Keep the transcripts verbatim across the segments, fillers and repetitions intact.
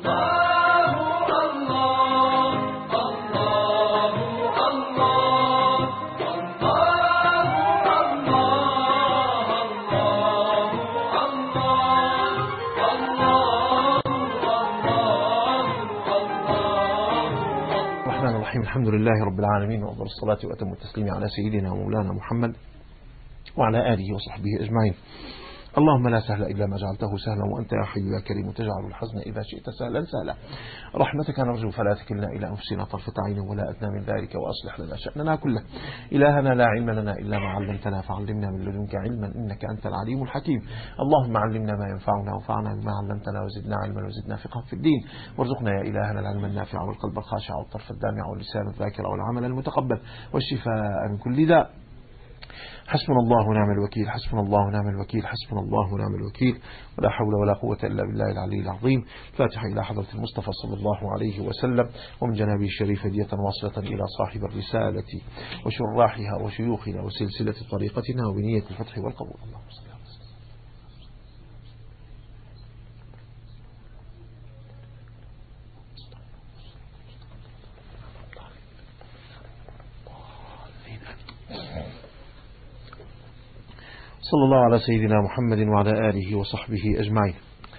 الحمد لله رب العالمين، وأفضل الصلاة وأتم التسليم على سيدنا ومولانا محمد وعلى آله وصحبه أجمعين. اللهم لا سهل إلا ما جعلته سهلا، وأنت يا حي يا كريم تجعل الحزن إذا شئت سهلا سهلا. رحمتك نرجو فلا تكلنا إلى أنفسنا طرفة عين ولا أدنى من ذلك، وأصلح لنا شأننا كله. إلهنا لا علم لنا إلا ما علمتنا، فعلمنا من لدنك علما إنك أنت العليم الحكيم. اللهم علمنا ما ينفعنا وانفعنا بما علمتنا، وزدنا علما وزدنا فقها في الدين، وارزقنا يا إلهنا العلم النافع والقلب الخاشع والطرف الدامع واللسان الذاكر والعمل المتقبل والشفاء من كل داء. حسبنا الله ونعم الوكيل، حسبنا الله ونعم الوكيل، حسبنا الله ونعم الوكيل، ولا حول ولا قوة إلا بالله العلي العظيم. فاتحة إلى حضرة المصطفى صلى الله عليه وسلم، ومن جنابه الشريف هدية واصلة إلى صاحب الرسالة وشراحها وشيوخنا وسلسلة طريقتنا وبنية الفتح والقبول. اللهم صل على سيدنا. صلى الله على سيدنا محمد وعلى آله وصحبه أجمعين.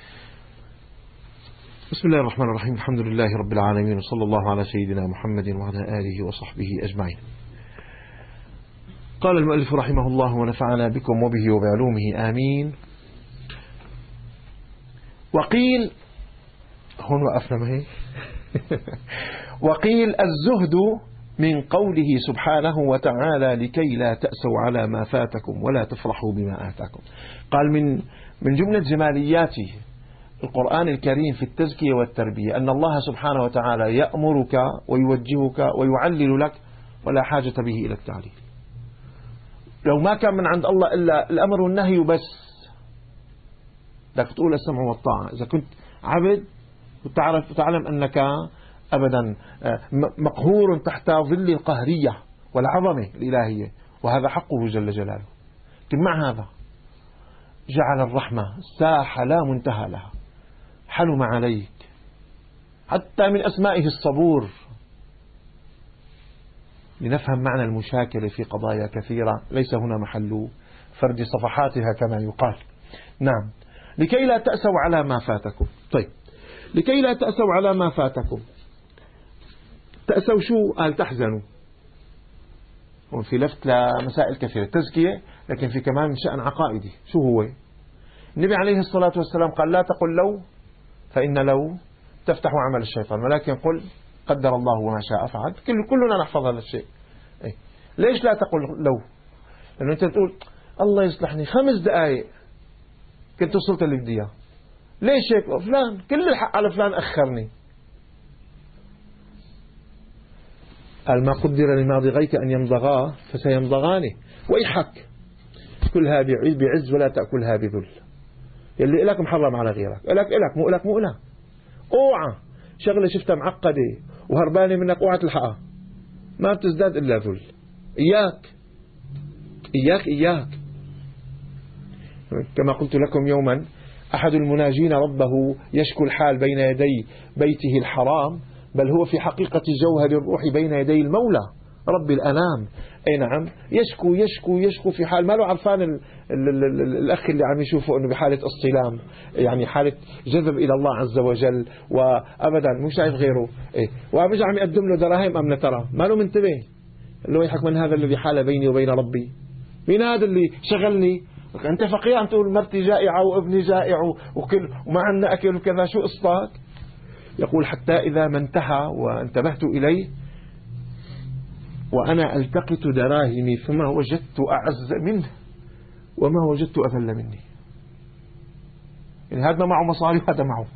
بسم الله الرحمن الرحيم، الحمد لله رب العالمين، وصلى الله على سيدنا محمد وعلى آله وصحبه أجمعين. قال المؤلف رحمه الله ونفعنا بكم وبه وبعلومه آمين. وقيل هون وقفنا ما هي وقيل الزهد من قوله سبحانه وتعالى لكي لا تأسوا على ما فاتكم ولا تفرحوا بما آتاكم. قال من من جملة جماليات القرآن الكريم في التزكية والتربية أن الله سبحانه وتعالى يأمرك ويوجهك ويعلل لك ولا حاجة به إلى التعليل. لو ما كان من عند الله إلا الأمر والنهي بس، بدك تقول السمع والطاعة. إذا كنت عبد وتعرف وتعلم أنك أبدا مقهور تحت ظل القهرية والعظمة الإلهية، وهذا حقه جل جلاله. لكن مع هذا جعل الرحمة ساحة لا منتهى لها، حلم عليك، حتى من أسمائه الصبور. لنفهم معنى المشاكلة في قضايا كثيرة ليس هنا محل فرد صفحاتها كما يقال. نعم، لكي لا تأسوا على ما فاتكم. طيب، لكي لا تأسوا على ما فاتكم، تأسوا شو؟ قال تحزنوا. وفي لفت لمسائل كثيرة، تزكية، لكن في كمان من شأن عقائدي. شو هو؟ النبي عليه الصلاة والسلام قال لا تقل لو، فإن لو تفتح عمل الشيطان، ولكن قل قدر الله وما شاء فعل. كلنا نحفظ هذا الشيء. إيه؟ ليش لا تقل لو؟ لأنه أنت تقول الله يصلحني خمس دقائق كنت وصلت اللي بدي إياه، ليش هيك؟ فلان كل الحق على فلان أخرني. قال ما قدر لماضغيك أن يمضغاه فسيمضغانه، ويحك كلها بعز ولا تأكلها بذل. يلي إلك محرم على غيرك، إلك إلك مو إلك مو إلك. اوعى شغلة شفتها معقدة وهربانة منك اوعى تلحقها، ما بتزداد إلا ذل. إياك إياك إياك كما قلت لكم يوما، أحد المناجين ربه يشكو الحال بين يدي بيته الحرام، بل هو في حقيقة جوهر الروح بين يدي المولى رب الأنام. أي نعم، يشكو يشكو يشكو في حال ما له عرفان ال ال ال ال الأخ اللي عم يشوفه أنه بحالة اصطلام، يعني حالة جذب إلى الله عز وجل، وأبدا مو شايف غيره. إيه؟ وأرجع عم يقدم له دراهم أم ترى ما له منتبه، اللي هو يحك من هذا الذي حال بيني وبين ربي، مين هذا اللي شغلني؟ أنت فقير عم تقول مرتي جائعة وابني جائع وكل وما عندنا أكل وكذا، شو قصتك؟ يقول حتى إذا ما انتهى وانتبهت إليه وأنا ألتقط دراهمي فما وجدت أعز منه وما وجدت أذل مني. يعني هذا معه مصاري وهذا معه،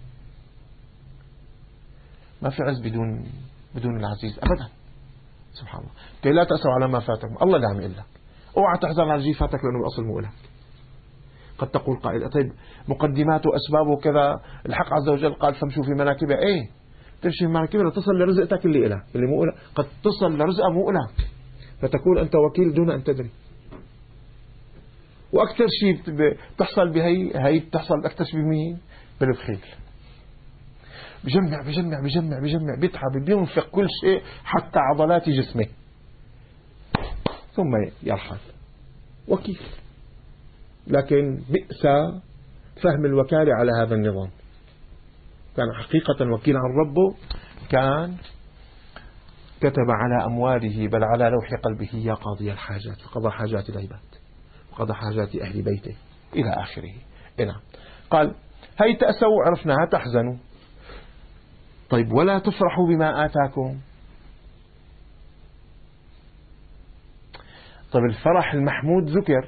ما في عز بدون بدون العزيز أبدا. سبحان الله. كي لا تأسوا على ما فاتكم، الله اللي عم يقول لك اوعى تحزن على جي فاتك لأنه الأصل مو لك. قد تقول قائل طيب مقدمات وأسباب وكذا، الحق عز وجل قال فامشوا في مناكبها. ايه تمشي في مناكبها تصل لرزقك اللي إله اللي مو إله. قد تصل لرزقها مو إله، فتكون أنت وكيل دون أن تدري. وأكثر شيء بتحصل بهي هي بتحصل أكثر شيء بمين؟ بالبخيل. بجمع بجمع بجمع بجمع بيتعب بينفق كل شيء حتى عضلات جسمه ثم يرحل. وكيل. لكن بئس فهم الوكالة على هذا النظام. كان حقيقة وكيلا عن ربه، كان كتب على أمواله بل على لوح قلبه يا قاضي الحاجات، فقضى حاجات العباد وقضى حاجات أهل بيته إلى آخره. نعم. قال هي تأسوا عرفناها تحزنوا. طيب ولا تفرحوا بما آتاكم. طيب الفرح المحمود ذكر.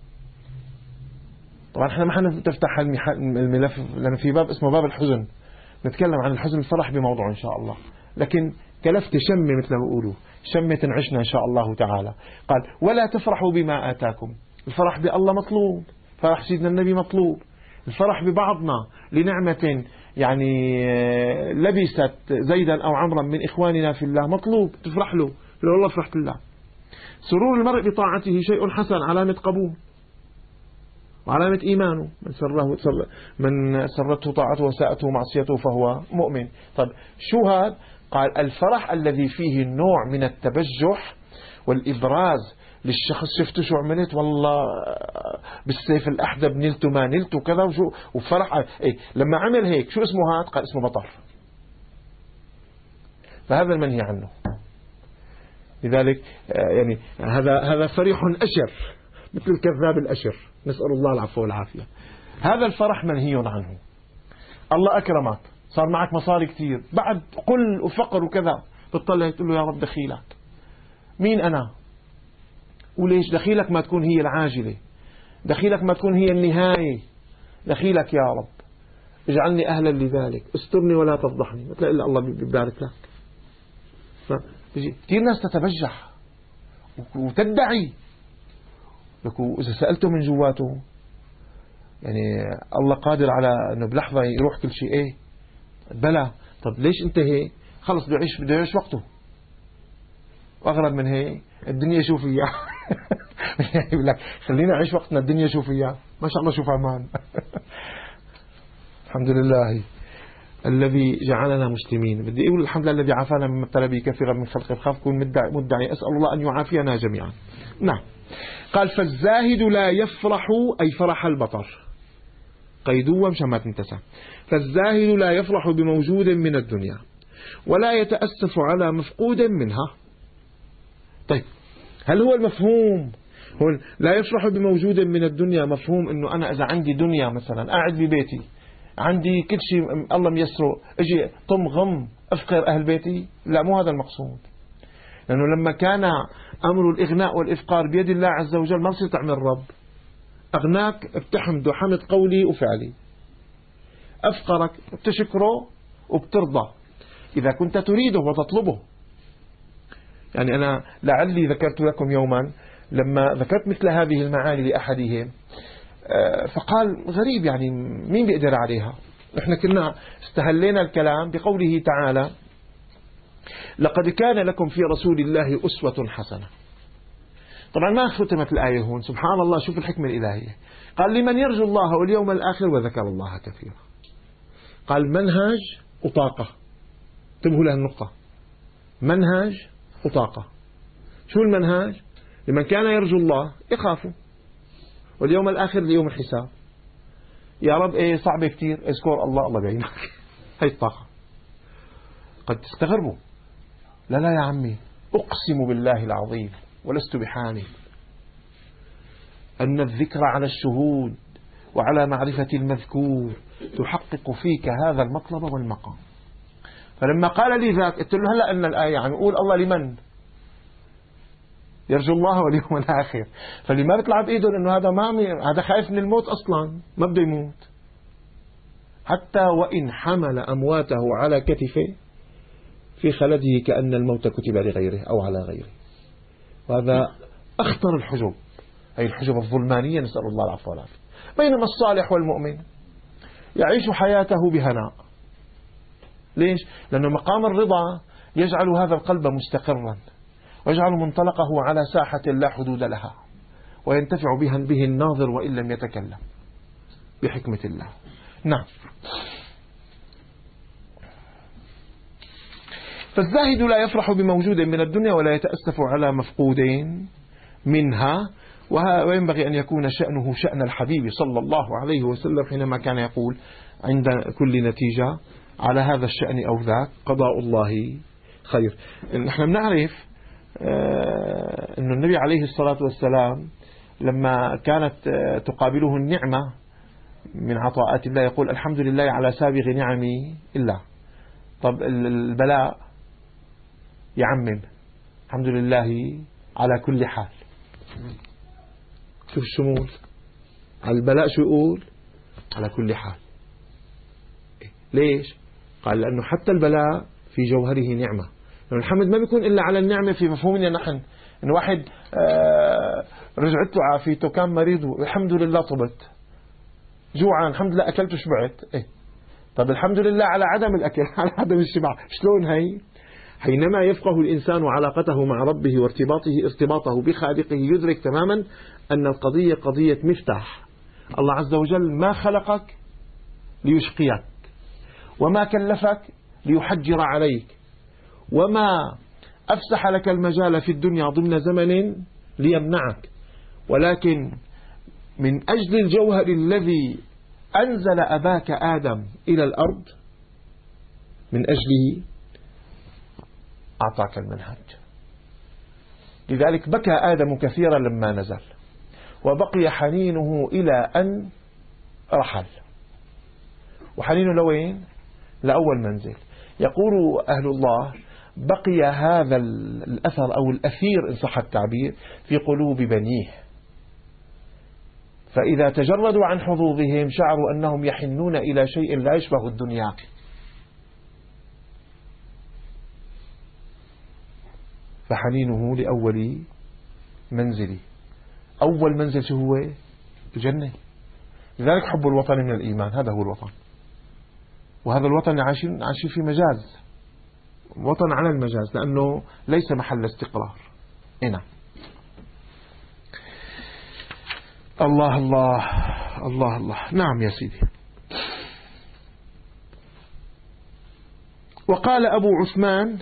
طبعا احنا ما حنفتح الملف لأن في باب اسمه باب الحزن، نتكلم عن الحزن الفرح بموضوع إن شاء الله، لكن كلفت شمة مثل ما بيقولوا، شمة عشنا إن شاء الله تعالى. قال ولا تفرحوا بما آتاكم. الفرح بالله مطلوب، فرح سيدنا النبي مطلوب، الفرح ببعضنا لنعمة يعني لبست زيدا أو عمرا من إخواننا في الله مطلوب، تفرح له، لو الله فرحت الله. سرور المرء بطاعته شيء حسن، علامة قبول وعلامة إيمانه. من سره من سرته طاعته وساءته معصيته فهو مؤمن. طيب شو هذا؟ قال الفرح الذي فيه نوع من التبجح والإبراز للشخص، شفته شو عملت، والله بالسيف الأحدب نلته ما نلته كذا وشو، وفرح إيه لما عمل هيك. شو اسمه هذا؟ قال اسمه بطر. فهذا المنهي عنه. لذلك يعني هذا هذا فرح أشر مثل الكذاب الأشر، نسأل الله العفو والعافية. هذا الفرح منهي عنه. الله أكرمك، صار معك مصاري كثير، بعد قل وفقر وكذا، تطلع تقول له يا رب دخيلك. مين أنا؟ وليش دخيلك ما تكون هي العاجلة، دخيلك ما تكون هي النهاية، دخيلك يا رب اجعلني أهلا لذلك، استرني ولا تفضحني، ما تلاقي إلا الله بيبارك لك. كثير ناس تتبجح وتدعي لك، إذا سألته من جواته يعني الله قادر على أنه بلحظة يروح كل شيء. إيه بلا. طب ليش أنت هيك؟ خلص بده يعيش بده يعيش وقته، وأغرب من هيك الدنيا شو فيها. يقول لك خلينا نعيش وقتنا، الدنيا شو فيها، ما شاء الله شوف أمان. الحمد لله الذي جعلنا مسلمين. بدي أقول الحمد لله الذي عافانا مما ابتلى به كثيرا من خلقه، خاف كون مدعي, مدعي أسأل الله أن يعافينا جميعا. نعم. قال فالزاهد لا يفرح، أي فرح البطر، قيدوا مشان ما تنتسى. فالزاهد لا يفرح بموجود من الدنيا ولا يتأسف على مفقود منها. طيب هل هو المفهوم هو لا يفرح بموجود من الدنيا مفهوم أنه أنا إذا عندي دنيا مثلا قاعد ببيتي عندي كل شيء الله ميسره اجي طم غم افقر اهل بيتي؟ لا، مو هذا المقصود. لانه لما كان امر الاغناء والافقار بيد الله عز وجل ما بصير تعمل رب. اغناك بتحمده حمد قولي وفعلي، افقرك بتشكره وبترضى اذا كنت تريده وتطلبه. يعني انا لعلي ذكرت لكم يوما لما ذكرت مثل هذه المعاني لاحدهم فقال غريب، يعني مين بيقدر عليها؟ نحن كنا استهلينا الكلام بقوله تعالى لقد كان لكم في رسول الله أسوة حسنة. طبعا ما ختمت الآية هون، سبحان الله، شوف الحكمة الإلهية. قال لمن يرجو الله واليوم الآخر وذكر الله كثيرا. قال منهج وطاقة، انتبهوا لها النقطة، منهج وطاقة. شو المنهج؟ لمن كان يرجو الله يخافوا، واليوم الآخر ليوم الحساب. يا رب ايه صعبة كتير، اذكر الله الله بعينك. هاي الطاقة. قد تستغربوا، لا لا يا عمي، أقسم بالله العظيم ولست بحاني أن الذكر على الشهود وعلى معرفة المذكور تحقق فيك هذا المطلب والمقام. فلما قال لي ذاك قلت له هلأ أن الآية عم يقول الله لمن يرجو الله واليوم الآخر، فاللي ما بيطلع بإيده لأنه هذا ما هذا خايف من الموت أصلا، ما بده يموت. حتى وإن حمل أمواته على كتفه في خلده كأن الموت كتب لغيره أو على غيره. وهذا أخطر الحجب، أي الحجب الظلمانية، نسأل الله العفو والعافية. بينما الصالح والمؤمن يعيش حياته بهناء. ليش؟ لأنه مقام الرضا يجعل هذا القلب مستقرا ويجعل منطلقه على ساحة لا حدود لها، وينتفع بها به الناظر وإن لم يتكلم بحكمة الله. نعم. فالزاهد لا يفرح بموجود من الدنيا ولا يتأسف على مفقود منها، وينبغي أن يكون شأنه شأن الحبيب صلى الله عليه وسلم حينما كان يقول عند كل نتيجة على هذا الشأن أو ذاك قضاء الله خير. نحن بنعرف أن النبي عليه الصلاة والسلام لما كانت تقابله النعمة من عطاءات الله يقول الحمد لله على سابغ نعمي إلا. طب البلاء يعمم الحمد لله على كل حال. شوف الشمول على البلاء شو يقول؟ على كل حال. ليش؟ قال لأنه حتى البلاء في جوهره نعمة. لأن الحمد ما بيكون إلا على النعمة في مفهومنا نحن. إن واحد آه رجعت له عافيته كان مريض والحمد لله طبت، جوعان الحمد لله أكلت وشبعت. إيه؟ طب الحمد لله على عدم الأكل على عدم الشبع. شلون هي؟ حينما يفقه الإنسان علاقته مع ربه وارتباطه ارتباطه بخالقه يدرك تماما أن القضية قضية مفتاح. الله عز وجل ما خلقك ليشقيك، وما كلفك ليحجر عليك، وما أفسح لك المجال في الدنيا ضمن زمن ليمنعك، ولكن من أجل الجوهر الذي أنزل أباك آدم إلى الأرض من أجله أعطاك المنهج. لذلك بكى آدم كثيرا لما نزل، وبقي حنينه إلى أن رحل. وحنينه لوين؟ لأول منزل. يقول أهل الله بقي هذا الأثر أو الأثير إن صح التعبير في قلوب بنيه، فإذا تجردوا عن حظوظهم شعروا أنهم يحنون إلى شيء لا يشبه الدنيا. فحنينه لأول منزلي. أول منزل شو هو؟ الجنة. لذلك حب الوطن من الإيمان، هذا هو الوطن. وهذا الوطن عايشين عايشين في مجاز، وطن على المجاز، لأنه ليس محل استقرار. هنا الله الله الله الله. نعم يا سيدي. وقال أبو عثمان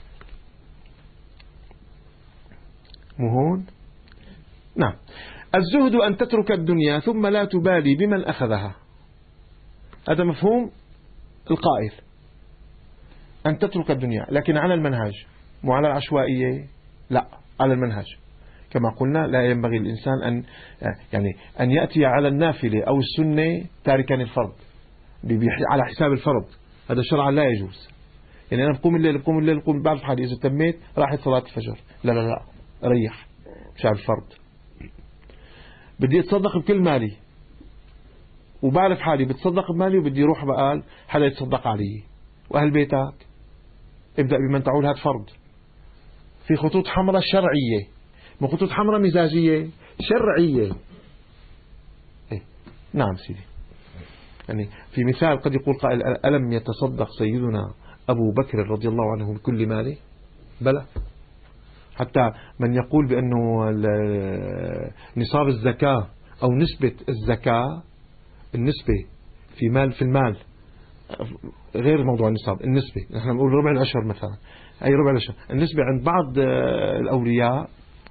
مهون نعم الزهد أن تترك الدنيا ثم لا تبالي بمن أخذها. هذا مفهوم القائل، أن تترك الدنيا لكن على المنهج مو على العشوائية، لا على المنهج. كما قلنا لا ينبغي الإنسان أن يعني أن يأتي على النافلة أو السنة تاركا الفرض على حساب الفرض. هذا شرعا لا يجوز. يعني أنا بقوم الليل بقوم الليل بقوم بعرف حالي إذا تميت راحت صلاة الفجر، لا لا لا ريح مشان الفرض. بدي أتصدق بكل مالي وبعرف حالي بتصدق بمالي وبدي روح بقال حدا يتصدق علي. وأهل بيتك ابدأ بمن تعول، هذا فرض. في خطوط حمراء شرعية، مو خطوط حمراء مزاجية شرعية. إيه؟ نعم سيدي. يعني في مثال قد يقول قائل ألم يتصدق سيدنا أبو بكر رضي الله عنه بكل ماله؟ بلى. حتى من يقول بأنه نصاب الزكاة أو نسبة الزكاة، النسبة في مال في المال غير موضوع النصاب، النسبة نحن نقول ربع العشر مثلا، أي ربع العشر النسبة عند بعض الأولياء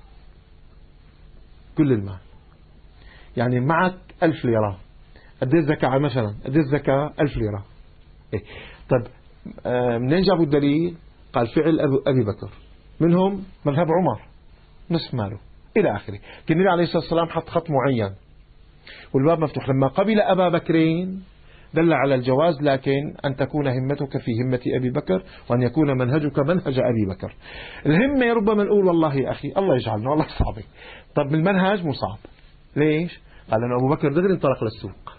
كل المال. يعني معك ألف ليرة قد ايه الزكاة مثلا؟ قد ايه الزكاة؟ ألف ليرة. إيه؟ طب منين جابوا الدليل؟ قال فعل أبي بكر، منهم مذهب عمر نصف ماله إلى آخره. النبي عليه الصلاة والسلام حط خط معين والباب مفتوح. لما قبل أبا بكرين دل على الجواز، لكن أن تكون همتك في همة أبي بكر وأن يكون منهجك منهج أبي بكر. الهمة ربما نقول والله يا أخي الله يجعلنا والله صعبة. طب المنهج مو صعب. ليش؟ قال لأن أبو بكر دغري انطلق للسوق،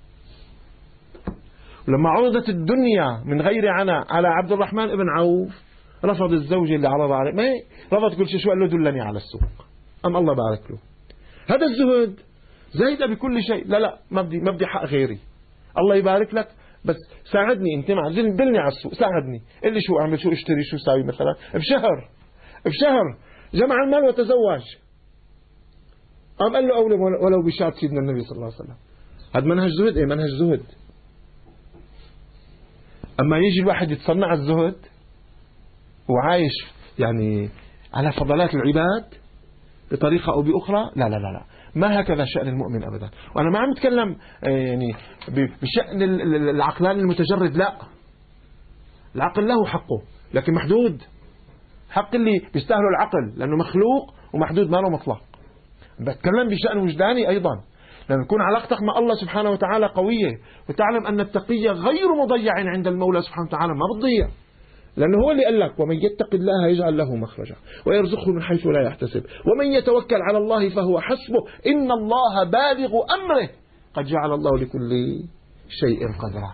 ولما عرضت الدنيا من غير عنا على عبد الرحمن بن عوف رفض الزوجة اللي عرض عليه، ما رفض كل شيء. شو قال له؟ دلني على السوق. أم الله بارك له. هذا الزهد زايد بكل شيء. لا لا ما بدي ما بدي حق غيري. الله يبارك لك بس ساعدني انت مع دلني على السوق، ساعدني قل لي شو اعمل، شو اشتري، شو ساوي مثلا بشهر بشهر جمع المال وتزوج. قام قال له اولى ولو بشات سيدنا النبي صلى الله عليه وسلم. هذا منهج زهد. ايه منهج زهد. اما يجي الواحد يتصنع الزهد وعايش يعني على فضلات العباد بطريقة أو بأخرى، لا لا لا لا، ما هكذا شأن المؤمن أبدا. وأنا ما عم أتكلم يعني بشأن العقلان المتجرد، لا، العقل له حقه لكن محدود. حق اللي بيستاهلوا العقل لأنه مخلوق ومحدود، ما له مطلق. بتكلم بشأن وجداني أيضا، لما يكون علاقتك مع الله سبحانه وتعالى قوية وتعلم أن التقي غير مضيع عند المولى سبحانه وتعالى، ما بتضيع، لأنه هو اللي قال لك: ومن يتق الله يجعل له مخرجا ويرزقه من حيث لا يحتسب ومن يتوكل على الله فهو حسبه إن الله بالغ أمره قد جعل الله لكل شيء قدرا.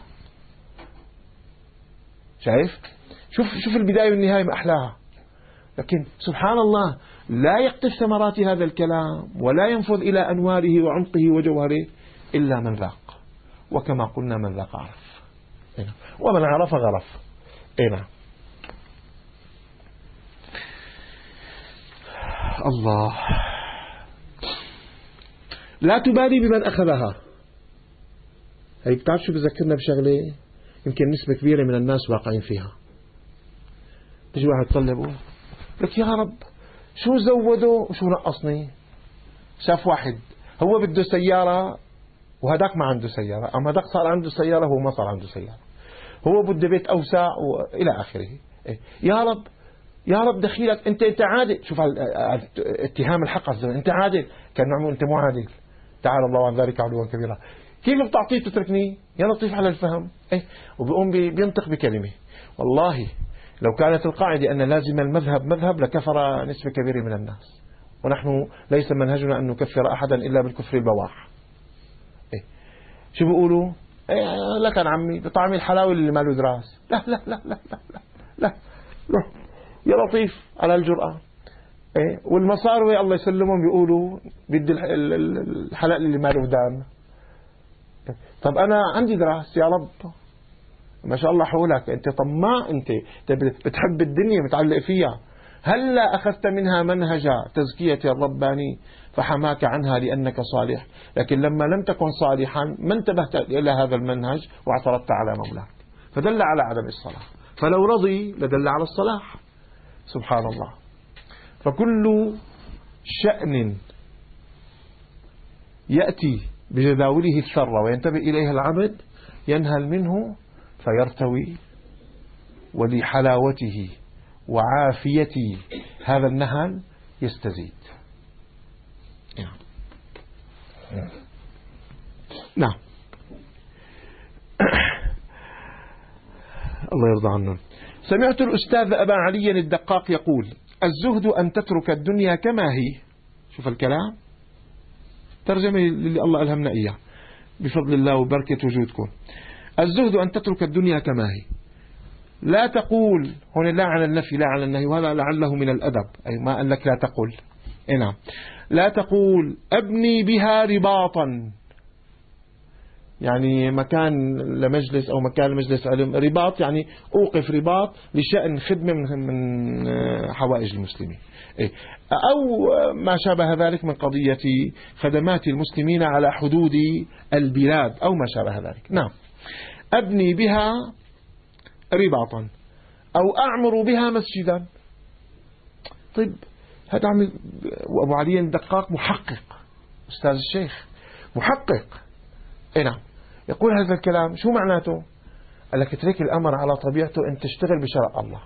شايف؟ شوف شوف البداية والنهاية ما أحلاها. لكن سبحان الله لا يقطف ثمرات هذا الكلام ولا ينفذ إلى أنواره وعمقه وجوهره إلا من ذاق، وكما قلنا من ذاق عرف، ومن عرف غرف. إيه الله. لا تبالي بمن أخذها. هي بتعرف شو بذكرنا بشغلة يمكن نسبة كبيرة من الناس واقعين فيها. تجي واحد تطلبه لك: يا رب شو زودوا وشو نقصني. شاف واحد هو بده سيارة وهداك ما عنده سيارة، أما هداك صار عنده سيارة وهو ما صار عنده سيارة. هو بده بيت أوسع وإلى آخره. إيه؟ يا رب يا رب دخيلك أنت أنت عادل. شوف اتهام الحق عز وجل: أنت عادل. كان نعمل أنت مو عادل، تعالى الله عن ذلك علوا كبيرا. كيف بتعطيه تتركني يا لطيف على الفهم. إيه؟ وبيقوم بينطق بكلمة. والله لو كانت القاعدة أن لازم المذهب مذهب لكفر نسبة كبيرة من الناس، ونحن ليس منهجنا أن نكفر أحدا إلا بالكفر البواح. إيه؟ شو بيقولوا؟ إيه لك عن عمي بطعم الحلاوة اللي ما له دراس. لا لا لا لا لا لا, لا. لا. يا لطيف على الجرأة. إيه؟ والمصاروي الله يسلمهم بيقولوا بدي الحلال اللي ما له ودان. إيه؟ طب أنا عندي دراس يا رب ما شاء الله حولك، أنت طماع، أنت بتحب الدنيا متعلق فيها. هلا أخذت منها منهج تزكية الرباني فحماك عنها لأنك صالح، لكن لما لم تكن صالحا ما انتبهت إلى هذا المنهج واعترضت على مولاك فدل على عدم الصلاح. فلو رضي لدل على الصلاح. سبحان الله. فكل شأن يأتي بجداوله الثرة وينتبه إليها العبد ينهل منه فيرتوي، ولحلاوته وعافية هذا النهل يستزيد. نعم. الله يرضى عنا. سمعت الأستاذ أبا علي الدقاق يقول: الزهد أن تترك الدنيا كما هي. شوف الكلام، ترجمة اللي الله ألهمنا إياه بفضل الله وبركة وجودكم. الزهد أن تترك الدنيا كما هي، لا تقول هنا لا على النفي لا على النهي، وهذا لعله من الأدب، أي ما قال لك لا تقول. نعم. لا تقول أبني بها رباطا، يعني مكان لمجلس أو مكان لمجلس علم. رباط يعني أوقف رباط لشأن خدمة من حوائج المسلمين، أو ما شابه ذلك من قضية خدمات المسلمين على حدود البلاد أو ما شابه ذلك. نعم. أبني بها رباطا أو أعمر بها مسجدا. طيب هذا عمل وأبو علي الدقاق محقق، أستاذ الشيخ محقق. اي نعم. يقول هذا الكلام شو معناته؟ قال لك اترك الأمر على طبيعته، أن تشتغل بشرع الله.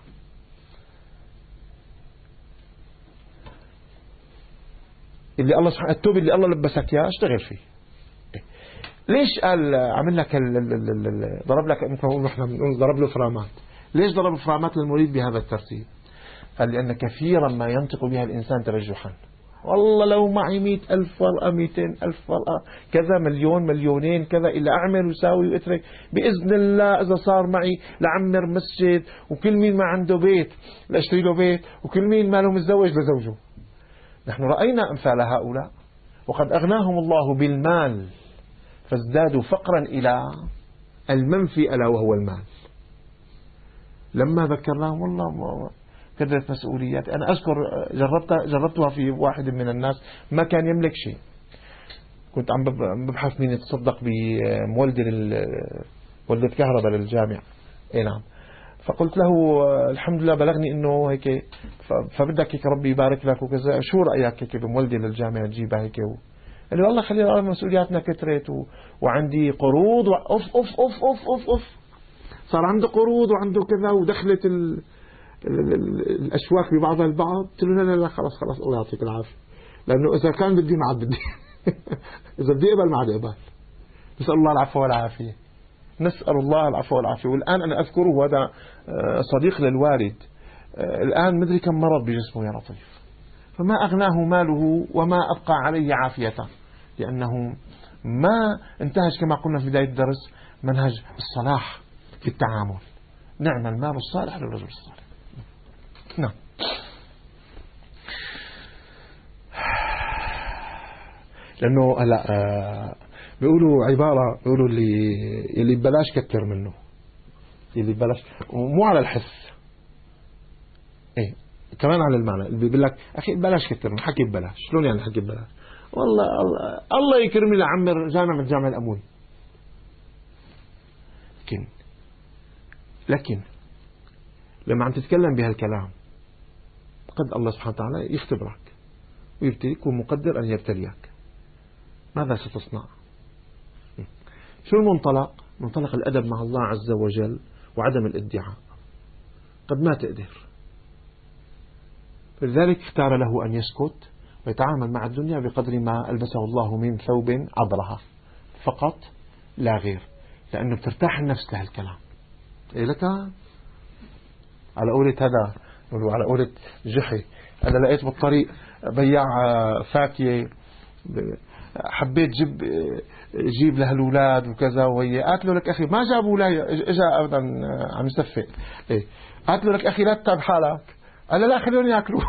اللي الله سبحانه التوب اللي الله لبسك اياه اشتغل فيه. ليش قال عمل لك ضرب لك نحن ضرب له فرامات؟ ليش ضرب فرامات للمريد بهذا الترتيب؟ قال لأن كثيرا ما ينطق بها الإنسان تبجحا. والله لو معي مئة ألف ورقة مئتين ألف ورقة كذا مليون مليونين كذا إلا أعمل وساوي وأترك بإذن الله. إذا صار معي لعمر مسجد، وكل مين ما عنده بيت لأشتري له بيت، وكل مين ما له متزوج لزوجه. نحن رأينا أمثال هؤلاء وقد أغناهم الله بالمال فازدادوا فقرا إلى المنفي ألا وهو المال. لما ذكرناهم والله كذلك مسؤوليات. أنا أذكر جربتها جربتها في واحد من الناس ما كان يملك شيء. كنت عم ببحث مين يتصدق بمولد مولدة كهرباء للجامع. اي نعم. فقلت له الحمد لله بلغني انه هيك فبدك هيك ربي يبارك لك وكذا، شو رايك هيك بمولدي للجامعه تجيبها هيك؟ قال لي والله خلينا مسؤولياتنا كثرت و... وعندي قروض و... اوف اوف اوف اوف اوف اوف صار عنده قروض وعنده كذا ودخلت ال... ال... ال... الاشواك ببعضها البعض. قلت له لا لا خلاص خلاص الله يعطيك العافيه، لانه اذا كان بدي ما عاد بدي اذا بدي اقبل ما عاد اقبل. نسال الله العفو والعافيه، نسال الله العفو والعافيه. والان انا اذكره هذا صديق للوالد، الان مدري كم مرض بجسمه يا لطيف، فما أغناه ماله وما أبقى عليه عافيته، لأنه ما انتهج كما قلنا في بداية الدرس منهج الصلاح في التعامل. نعم المال الصالح للرجل الصالح. نعم. لأنه هلا بيقولوا عبارة، بيقولوا اللي اللي ببلاش كتر منه، اللي ببلاش مو على الحس، إيه كمان على المعنى. اللي بيقول لك أخي ببلاش كتر من حكي ببلاش. شلون يعني حكي ببلاش؟ والله الله, الله يكرمني لعمر جامع من جامع الأموي. لكن لكن لما عم تتكلم بهالكلام قد الله سبحانه وتعالى يختبرك ويبتليك ومقدر أن يبتليك. ماذا ستصنع؟ شو المنطلق؟ منطلق الأدب مع الله عز وجل وعدم الادعاء. قد ما تقدر، لذلك اختار له أن يسكت ويتعامل مع الدنيا بقدر ما ألبسه الله من ثوب عبرها فقط لا غير، لأنه بترتاح النفس لهالكلام. إيه لك على قولة هذا، على قولة جحي، أنا لقيت بالطريق بياع فاكهة حبيت جيب جيب لها الأولاد وكذا، وهي قالت له لك أخي ما جابوا لي، إجا أبدا عم يصفق. إيه قالت له لك أخي لا تتعب حالك، قال لا خليهم يأكلوا.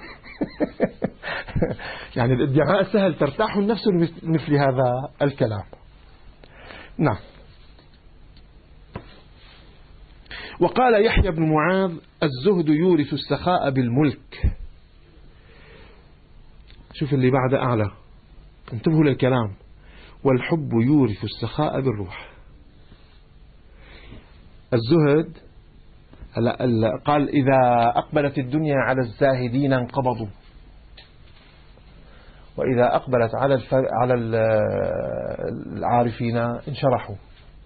يعني الادعاء سهل، ترتاح النفس مثل هذا الكلام. نعم. وقال يحيى بن معاذ الزهد يورث السخاء بالملك. شوف اللي بعد أعلى، انتبهوا للكلام. والحب يورث السخاء بالروح. الزهد قال إذا أقبلت الدنيا على الزاهدين انقبضوا، وإذا أقبلت على على العارفين انشرحوا.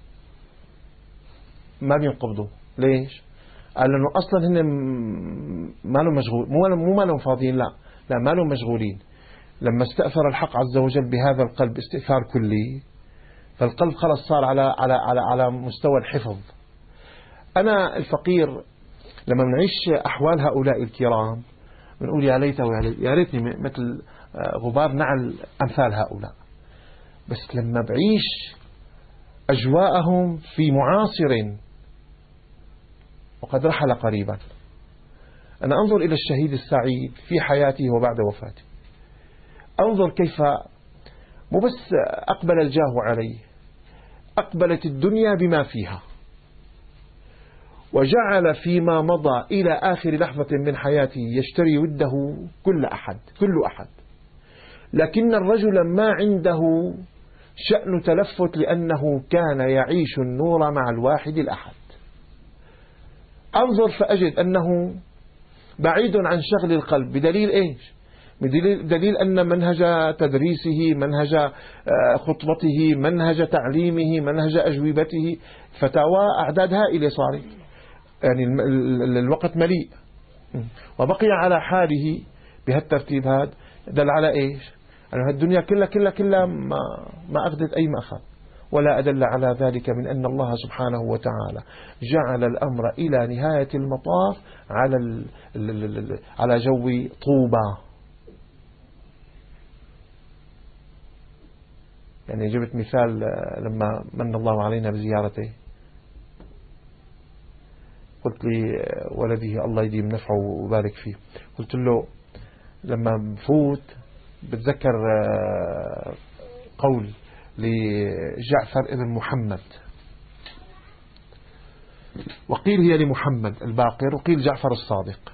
ما بينقبضوا. ليش؟ قال لأنه أصلا هن ما لهم مشغول، مو ما لهم فاضيين، لا لا ما لهم مشغولين. لما استأثر الحق عز وجل بهذا القلب استئثار كلي، فالقلب خلص صار على على على على مستوى الحفظ. أنا الفقير لما بنعيش أحوال هؤلاء الكرام بنقول يا ليته يا ريتني مثل غبار نعل أمثال هؤلاء. بس لما بعيش أجواءهم في معاصر وقد رحل قريبا، أنا أنظر إلى الشهيد السعيد في حياته وبعد وفاته، أنظر كيف مو بس أقبل الجاه عليه، أقبلت الدنيا بما فيها، وجعل فيما مضى إلى آخر لحظة من حياته يشتري وده كل أحد كل أحد. لكن الرجل ما عنده شأن تلفت، لأنه كان يعيش النور مع الواحد الأحد. أنظر فأجد أنه بعيد عن شغل القلب. بدليل إيش؟ بدليل دليل أن منهج تدريسه، منهج خطبته، منهج تعليمه، منهج أجوبته، فتاوى أعداد هائلة صارت، يعني الوقت مليء، وبقي على حاله بهالترتيب هذا. دل على إيش؟ أن الدنيا كلها كلها كلها ما ما أخذت أي مأخذ. ولا أدل على ذلك من أن الله سبحانه وتعالى جعل الأمر إلى نهاية المطاف على ال على جو طوبى. يعني جبت مثال لما من الله علينا بزيارته، قلت لي ولده الله يديم نفعه وبارك فيه، قلت له لما بفوت بتذكر قول لجعفر ابن محمد، وقيل هي لمحمد الباقر وقيل جعفر الصادق.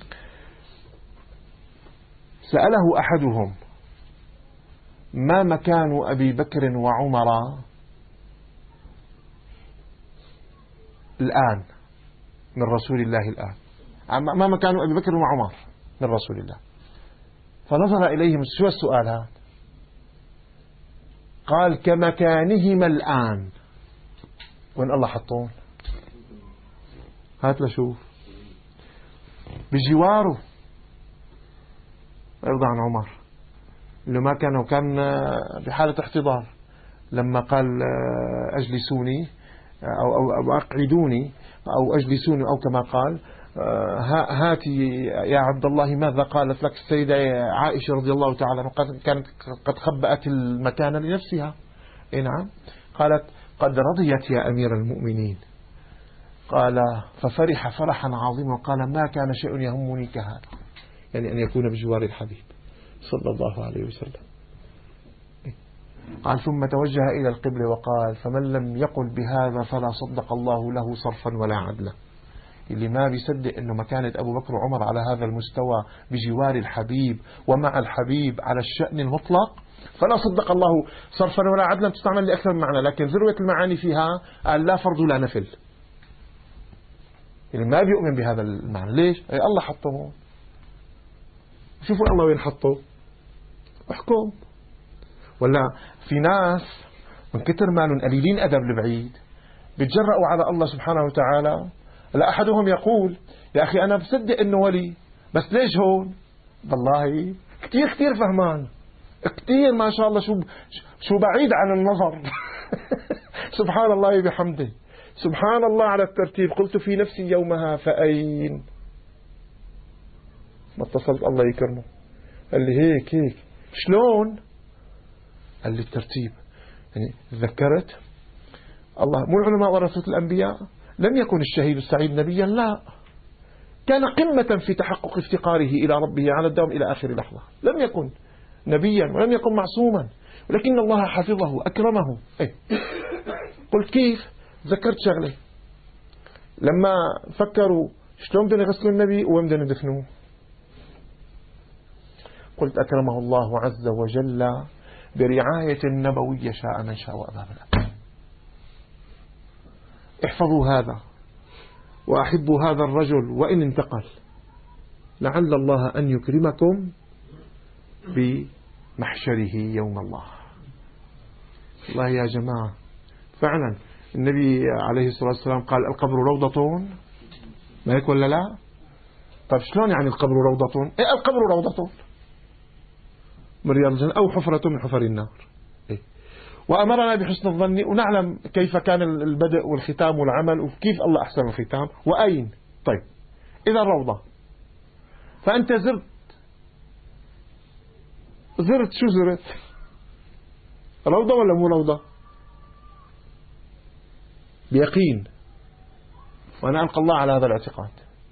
سأله أحدهم ما مكان أبي بكر وعمر الآن، من رسول الله الآن، ما مكان أبي بكر وعمر من رسول الله. فنظر إليهم، شو السؤال هذا؟ قال كمكانهما الآن. وين الله حطون؟ هات لشوف بجواره. يرضى عن عمر اللي ما كان وكان بحالة احتضار لما قال أجلسوني أو, أو, أو أقعدوني أو أجلسوني أو كما قال هاتي يا عبد الله ماذا قالت لك السيدة عائشة رضي الله تعالى عنها، كانت قد خبأت المكان لنفسها. إيه نعم، قالت قد رضيت يا أمير المؤمنين. قال ففرح فرحا عظيما وقال ما كان شيء يهمني كهذا، يعني أن يكون بجوار الحبيب صلى الله عليه وسلم. قال ثم توجه إلى القبلة وقال فمن لم يقل بهذا فلا صدق الله له صرفا ولا عدلا. اللي ما بيصدق أنه مكانة أبو بكر وعمر على هذا المستوى بجوار الحبيب ومع الحبيب على الشأن المطلق فلا صدق الله صرفا ولا عدلا، تستعمل لأكثر من معنى، لكن ذروة المعاني فيها قال لا فرض لا نفل. اللي ما بيؤمن بهذا المعنى ليش؟ أي الله حطه. شوفوا الله وين حطه، احكم. ولا في ناس من كتر مالهم قليلين أدب لبعيد بيتجرأوا على الله سبحانه وتعالى. لا أحدهم يقول يا أخي أنا بصدق إنه ولي، بس ليش هون؟ والله كتير كتير فهمان، كتير ما شاء الله، شو شو بعيد عن النظر. سبحان الله بحمده، سبحان الله على الترتيب. قلت في نفسي يومها فأين ما اتصلت الله يكرمه قال لي هيك هيك شلون؟ قال لي الترتيب. يعني ذكرت الله، مو العلماء ورثة الأنبياء؟ لم يكن الشهيد السعيد نبيا، لا، كان قمة في تحقق افتقاره إلى ربه على الدوام إلى آخر لحظة. لم يكن نبيا ولم يكن معصوما، ولكن الله حفظه أكرمه. إيه؟ قلت كيف؟ ذكرت شغلة لما فكروا شلون بدنا يغسلوا النبي وين بدنا ندفنوه. قلت أكرمه الله عز وجل برعاية النبوية شاء من شاء وأباب الأبد. احفظوا هذا وأحبوا هذا الرجل وإن انتقل، لعل الله أن يكرمكم بمحشره يوم الله. الله يا جماعة فعلا النبي عليه الصلاة والسلام قال القبر روضة، ما هيك ولا لا؟ طيب شلون يعني القبر روضة؟ إيه القبر روضة من رياض الجنة أو حفرة من حفر النار. إيه؟ وأمرنا بحسن الظن، ونعلم كيف كان البدء والختام والعمل وكيف الله أحسن الختام وأين. طيب إذا الروضة، فأنت زرت زرت شو زرت؟ روضة ولا مو روضة؟ بيقين، وأنا ألقى الله على هذا الاعتقاد،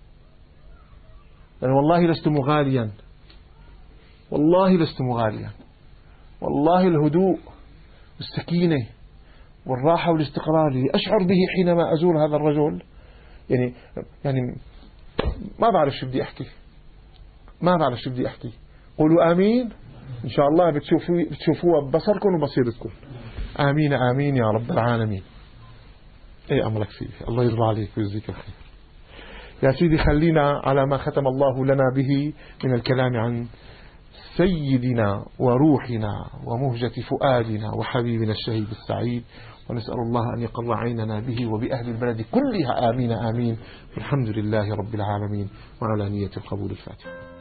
لأن والله لست مغاليا، والله لست مغاليا، والله الهدوء والسكينة والراحة والاستقرار اللي أشعر به حينما أزور هذا الرجل، يعني يعني ما بعرف شو بدي أحكي، ما بعرف شو بدي أحكي. قولوا آمين إن شاء الله بتشوفوا بتشوفوها ببصركم وبصيرتكم. آمين آمين يا رب العالمين. ايه أمرك فيه، الله يرضى عليك ويجزيك الخير. يا سيدي خلينا على ما ختم الله لنا به من الكلام عن سيدنا وروحنا ومهجة فؤادنا وحبيبنا الشهيد السعيد، ونسأل الله أن يقر عيننا به وبأهل البلد كلها. آمين آمين. والحمد لله رب العالمين وعلى نية القبول. الفاتحة.